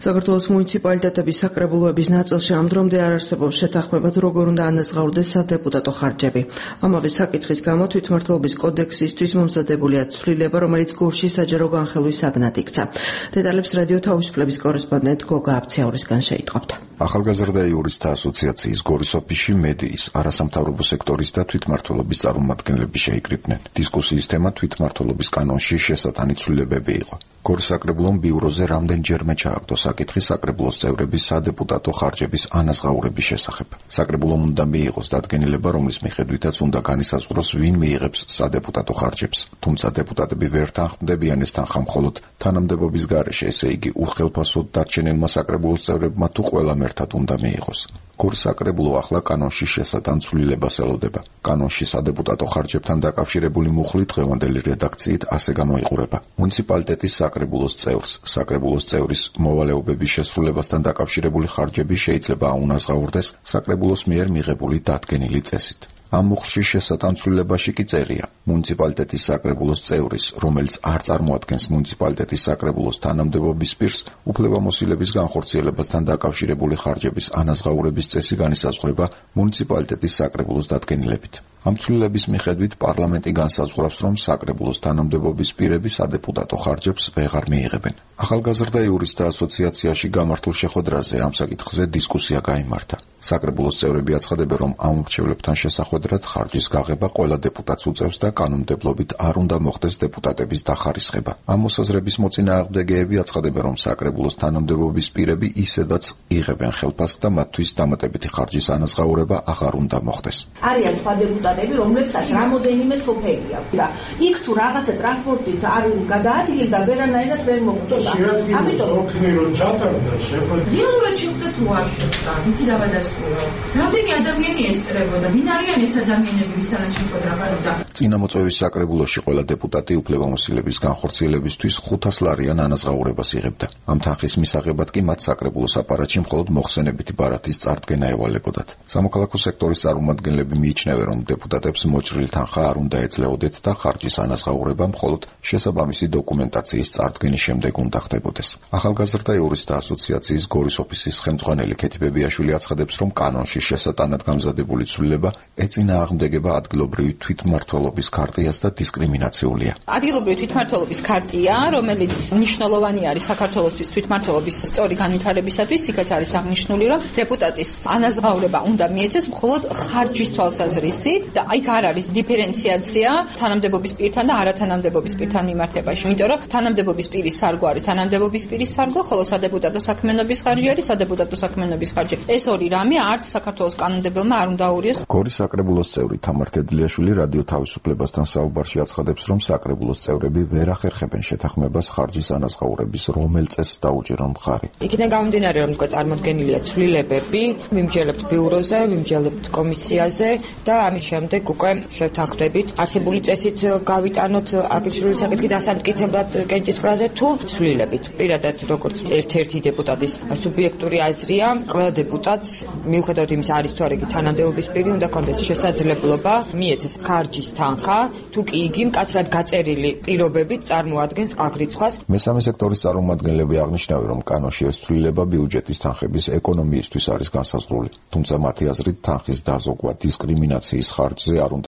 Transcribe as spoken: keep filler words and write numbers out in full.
საქართველოს მუნიციპალიტეტების საკრებულოების ნაწილში ამ დრომდე არ არსებობს შეთანხმება თუ როგორ უნდა ანაზღაურდეს სადეპუტატო ხარჯები. ამავე საკითხის გამო თვითმმართველობის კოდექსისთვის მომზადებულია ცვლილება, რომელიც გურში საჯარო განხილვის საგნად იქცა. დეტალებს რადიო თავისუფლების კორესპონდენტ გოგა აბციაურისგან შეიტყობთ. ახალგაზრდა იურისტთა ასოციაციის გორის ოფისში მედიის, არასამთავრობო სექტორის და თვითმმართველობის წარმომადგენლები შეიკრიბნენ. დისკუსიის თემა თვითმმართველობის კანონში შესატანი ცვლილებები იყო. გორის საკრებულომ ბიუროზე რამდენჯერმე ჩააგდო საკითხი საკრებულოს წევრების სადეპუტატო ხარჯების ანაზღაურების შესახებ. საკრებულომ უნდა მიიღოს დადგენილება, რომლის მიხედვითაც უნდა განისაზღვროს, ვინ მიიღებს სადეპუტატო ხარჯებს. თუმცა დეპუტატები ვერ თანხმდებიან ეს თანხა მხოლოდ თანამდებობის გარეშე, ესე იგი უხელფასოდ დარჩენილმა საკრებულოს წევრებმა თუ ყველამ ერთად უნდა მიიღოს. გორის საკრებულო ახლა კანონში შესატან ცვლილებას ელოდება. კანონში სადეპუტატო ხარჯებთან დაკავშირებული მუხლი დღევანდელი რედაქციით ასე გამოიყურება. მუნიციპალიტეტის საკრებულოს წევრს, საკრებულოს წევრის მოვალეობების შესრულებასთან დაკავშირებული ხარჯები შეიძლება აუნაზღაურდეს საკრებულოს მიერ მიღებული დადგენილი წესით. ამ მუხლში შესატან ცვლილებაში კი წერია: მუნიციპალიტეტის საკრებულოს წევრის, რომელიც არ წარმოადგენს მუნიციპალიტეტის საკრებულოს თანამდებობის პირს, უფლებამოსილების განხორციელებასთან დაკავშირებული ხარჯების ანაზღაურების წესი განისაზღვრება მუნიციპალიტეტის საკრებულოს დადგენილებით. ამ ცვლილების მიხედვით პარლამენტი განსაზღვრავს, რომ საკრებულოს თანამდებობის პირები სადეპუტატო ხარჯებს ვეღარ მიიღებენ. ახალგაზრდა იურისტთა ასოციაციაში გამართულ შეხვედრაზე ამ საკითხზე დისკუსია გაიმართა. საკრებულოს წევრები აცხადებენ, რომ ამ მრჩევლებთან შესახვედრად ხარჯის გაღება ყველა დეპუტატს უწევს და კანონმდებლობით არ უნდა მოხდეს დეპუტატების დახარისხება. ამ მოსაზრების მოწინააღმდეგეები აცხადებენ, რომ საკრებულოს თანამდებობის პირები ისედაც იღებენ ხელფასს და მათთვის დამატებითი ხარჯის ანაზღაურება აღარ უნდა მოხდეს. არიან სხვა დეპუტატები, რომლებსაც რამოდენიმე სოფელი აქვს და იქ თუ რაღაცა ტრანსპორტით არ გადაადგილდა, ვერანაირად ვერ მოხდება. ამიტომ ოქნირო ჩატარდა შეხვედრა. რეალურად შევხვდეთ თუ არ შევხვდა, ვიქი დავადასტურო. რამდენი ადამიანი ესწრებოდა, ვინ არიან ეს ადამიანები, ვისთანაც შეხვედრა გაუწა. წინა მოწვევის საკრებულოში ყველა დეპუტატი უფლებამოსილების განხორციელებისთვის ხუთას ლარიან ანაზღაურებას იღებდა. ამ თანხის მისაღებად კი მათ საკრებულოს აპარატში მხოლოდ მოხსენებითი ბარათის წარდგენა ევალებოდათ. სამოქალაქო სექტორის წარმომადგენლები მიიჩნევენ, რომ დეპუტატებს მოჭრილი თანხა არ უნდა ეძლეოდეთ და ხარჯის ანაზღაურება მხოლოდ შესაბამისი დოკუმენტაციის წარდგენის შემდეგ უნდა ხდებოდეს. ახალგაზრდა იურისტთა ასოციაციის გორის ოფისის ხელმძღვანელი ქეთი ბებიაშვილი აცხადებს, რომ კანონში შესატანად გამზადებული ცვლილება ეწინააღმდეგება ადგილობრივი თვითმმართველობის ქარტიას და დისკრიმინაციულია. ადგილობრივი თვითმმართველობის ქარტია, რომელიც მნიშვნელოვანი არის საქართველოსთვის თვითმმართველობის სწორი განვითარებისათვის, იქაც არის აღნიშნული, რომ დეპუტატის ანაზღაურება უნდა მიეცეს მხოლოდ ხარჯის თვალსაზრისით და იქ არ არის დიფერენციაცია თანამდებობის პირთან და არათანამდებობის პირთან მიმართებაში. იმიტომ რომ თანამდებობის პირის სარგო არის თანამდებობის პირის სარგო, ხოლო სადეპუტატო საქმიანობის ხარჯი არის სადეპუტატო საქმიანობის ხარჯი. ეს ორი რამე არც საქართველოს კანონმდებელმა არ უნდა აურიოს. გორის საკრებულოს წევრი თამარ თედლიაშვილი რადიო თავისუფლებასთან საუბარში აცხადებს, რომ საკრებულოს წევრები ვერ ახერხებენ შეთანხმებას ხარჯის ანაზღაურების რომელ წესს დაუჭირონ მხარი. იქიდან გამომდინარე, რომ უკვე წარმოდგენილია ცვლილებები, ვიმსჯელებთ ბიუროზე, ვიმსჯელებთ კომისიაზე და ამის შემდეგ უკვე შევთანხმდებით არსებული წესით გავიტანოთ აკავშირული საკითხი დასამტკიცებლად კენჭისყრაზე თუ ცვლილებით. პირადად როგორც ერთ-ერთი დეპუტატის სუბიექტური აზრია, ყველა დეპუტატს მიუხედავად იმისა არის თუ არა იგი თანამდებობის პირი, უნდა კონდეს შესაძლებლობა მიეცეს ხარჯის თანხა, თუ კი იგი მკაცრად გაწერილი პირობებით წარმოადგენს აღრიცხვას. მესამე სექტორის წარმომადგენლები აღნიშნავენ, რომ კანონში ეს ცვლილება ბიუჯეტის თანხების ეკონომიისთვის არის განსაზღვრული. თუმცა მათი აზრით თანხის დაზოგვა დისკრიმინაციის ხარჯზე არ უნდა